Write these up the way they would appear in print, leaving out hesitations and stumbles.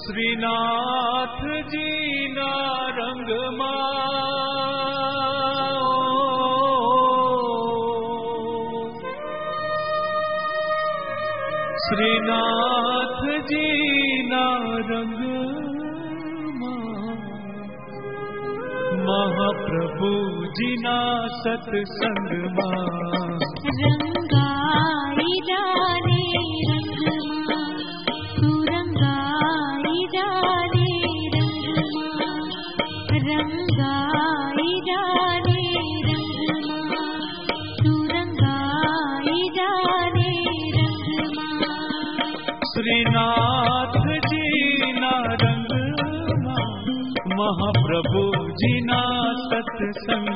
श्रीनाथ जी ना रंग श्रीनाथ जी ना रंग महाप्रभु जी ना सत्संग रंगाई जाने रंगमा तू रंगाई जाने रंगमा रंगाई जाने रंगमा तू रंगाई जाने रंगमा श्रीनाथ जी ना रंगमा महाप्रभु जी ना सत्संग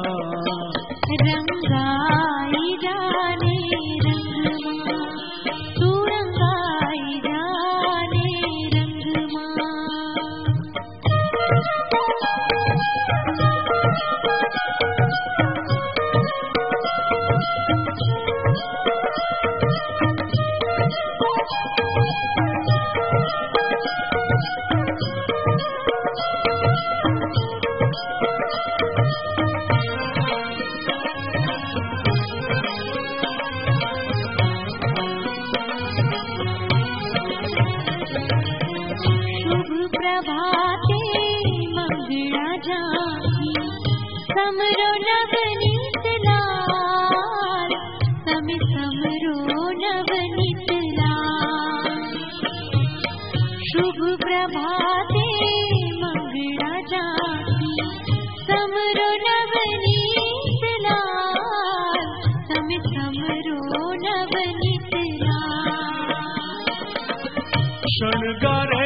रंगाई जाने रंगमा तू रंगाई जाने रंगमा प्रभाते मंगला जाकी समरो नवनीत लाल समी समरो नवनीत लाल शुभ प्रभाते मंगला जाकी समरो नवनीत लाल समी समरो नवनीत लाल शणगारे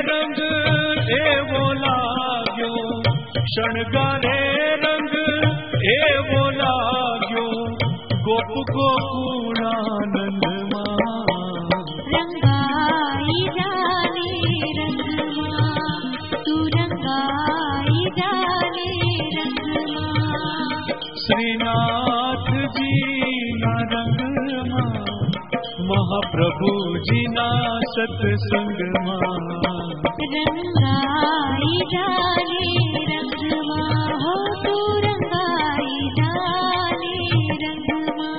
शणगारे रंग एवो लाग्यो गोप गोकुळानंद रंगाई जाने रंगमा तू रंगाई जाने रंगमा श्रीनाथ जी ना रंगमा महाप्रभु जी ना सत्संग रंगाई जाने रंगमा हो तू रंगाई जाने रंगमा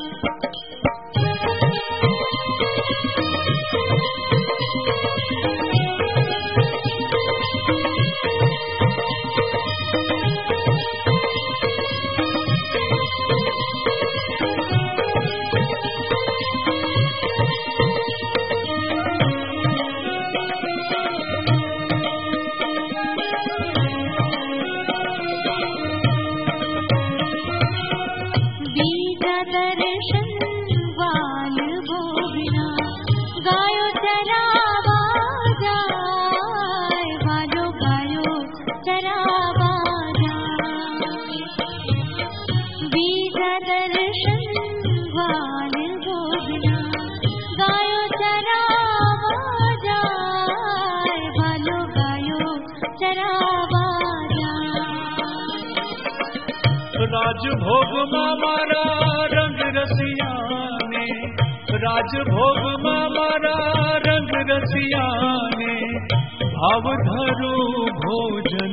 राजभोग मारा रंग रसिया ने राजभोग मारा रंग रसिया ने भाव धरो भोजन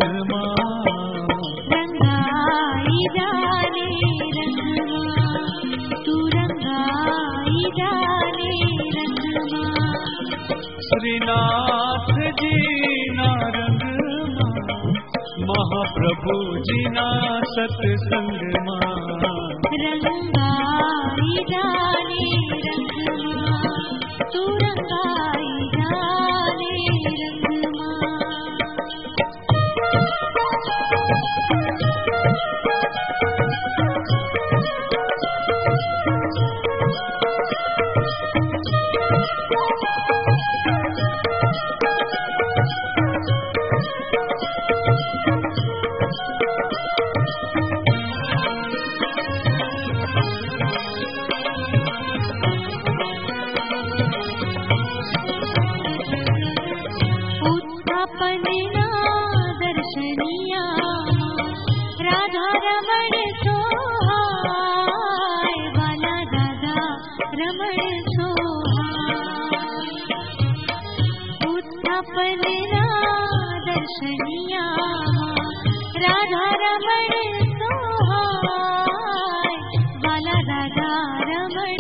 रंगाई जाने रंगमा तू रंगाई जाने रंगमा श्रीनाथ जी ना रंगमा महाप्रभु जी ना सत्संग रंगाई जाने रंगमा तू रंगाई जाने रंगमा सपना दर्शनिया राधा रमण सोहाय बाला राधा रमण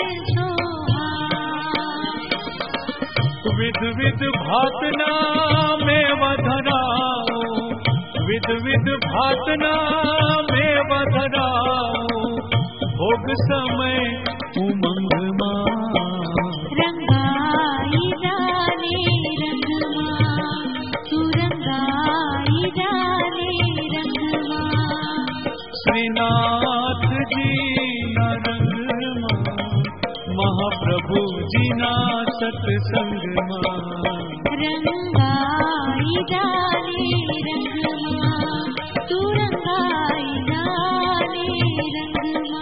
सोहाय। विध विध भातना में वधराओ, विध विध भातना में वधराओ, भोग समय उमंग मां रंगाई जाने रंगमा तू रंगाई जाने रंगमा। श्रीनाथ जी ना रंगमा महाप्रभु जी ना सत्संग मां रंगाई जाने रंगमा तू रंगाई जाने रंगमा।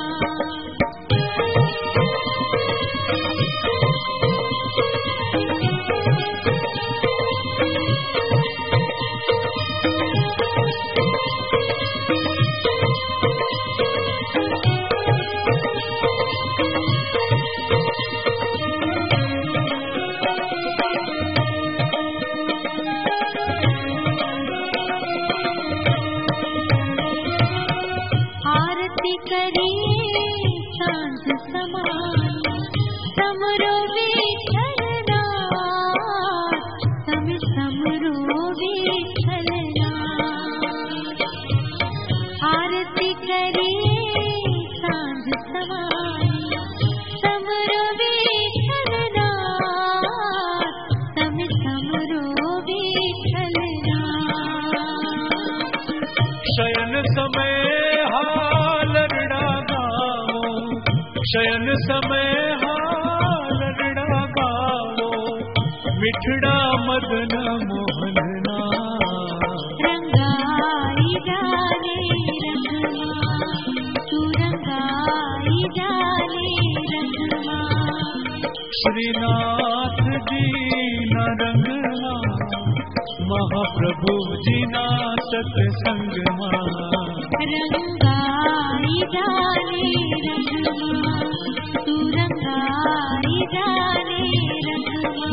आरती करिए सांझ समान समरो विठलनाथ सम समरो विठलनाथ। आरती करिए सांझ समान समरो विठलनाथ सम समरो विठलनाथ। शयन समय शयन समय हालरड़ा गाओ, मिठड़ा मदन मोहनना रंगाई जाने रंगमा तू रंगाई जाने रंगमा। श्रीनाथ जी ना रंगना महाप्रभु जी ना सत्संग मां रंगाई जाने रंगमा तू रंगाई जाने रंगमा।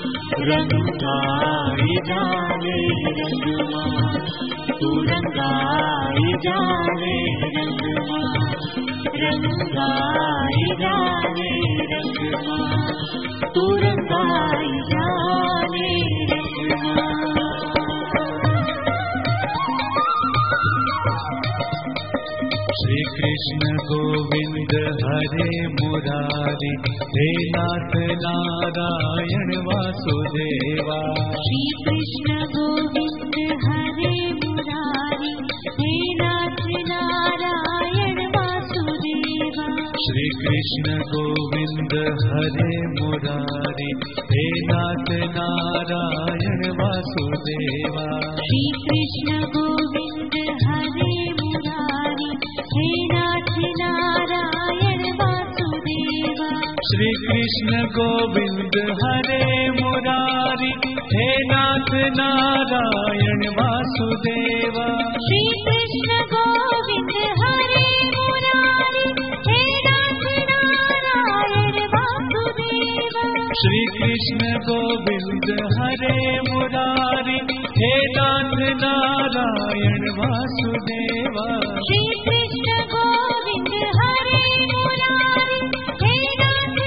रंगाई जाने रंगमा तू रंगाई जाने रंगमा रंगाई जाने रंगमा तू रंगाई जाने रंगमा। श्री कृष्ण गोविंद हरे मुरारी हे नाथ नारायण वासुदेवा। श्री कृष्ण गोविंद हरे मुरारी हे नाथ नारायण वासुदेवा। श्री कृष्ण गोविंद हरे मुरारी हे नाथ नारायण वासुदेवा। श्री कृष्ण गोविंद हरे मुरारी हे नाथ नारायण वासुदेवा। श्री कृष्ण गोविंद हरे मुरारी हे नाथ नारायण वासुदेवा। श्री कृष्ण गोविंद हरे मुरारी हे नाथ नारायण वासुदेवा। श्री कृष्ण गोविंद हरे मुरारी हे नाथ नारायण वासुदेवा। श्री कृष्ण गोविंद हरे मुरारी हे नाथ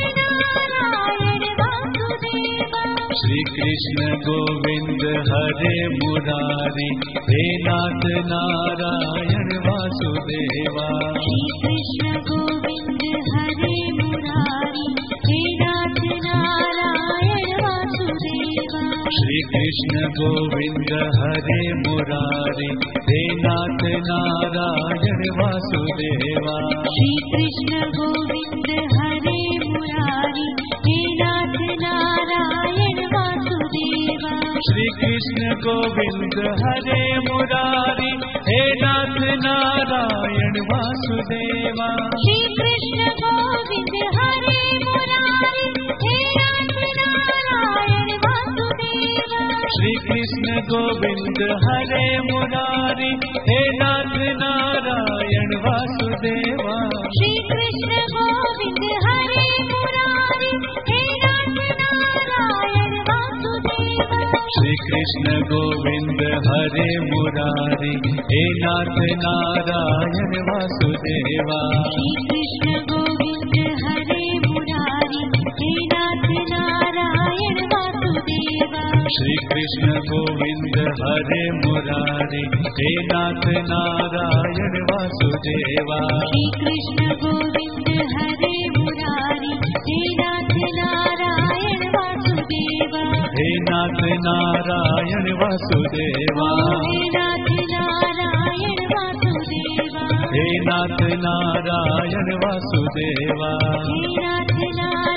नारायण वासुदेवा। श्री कृष्ण गोविंद हरे मुरारी हे नाथ नारायण वासुदेवा। श्री कृष्ण गोविंद हरे मुरारी हे नाथ नारायण वासुदेवा। श्री कृष्ण गोविंद हरे मुरारी हे नाथ नारायण वासुदेवा। श्री कृष्ण गोविंद हरे मुरारी हे नाथ नारायण वासुदेवा। श्री कृष्ण गोविंद हरे मुरारी हे नाथ नारायण वासुदेवा। श्री कृष्ण गोविंद हरे मुरारी हे नाथ नारायण वासुदेवा। श्री कृष्ण गोविंद हरे मुरारी हे नाथ नारायण वासुदेवा। श्री कृष्ण गोविंद हरे मुरारी हे नाथ नारायण वासुदेवा। श्री कृष्ण गोविंद हरे मुरारी, हे नाथ नारायण वासुदेवा। श्री कृष्ण गोविंद हरे मुरारी, हे नाथ नारायण वासुदेवा। श्री कृष्ण गोविंद हरे मुरारी, हे नाथ नारायण वासुदेवा। श्री कृष्ण गोविंद हरे मुरारी, हे नाथ नारायण वासुदेवा। हे नाथ नारायण वासुदेवा। हे नाथ नारायण वासुदेवा। हे नाथ नारायण वासुदेवा। हे नाथ नारायण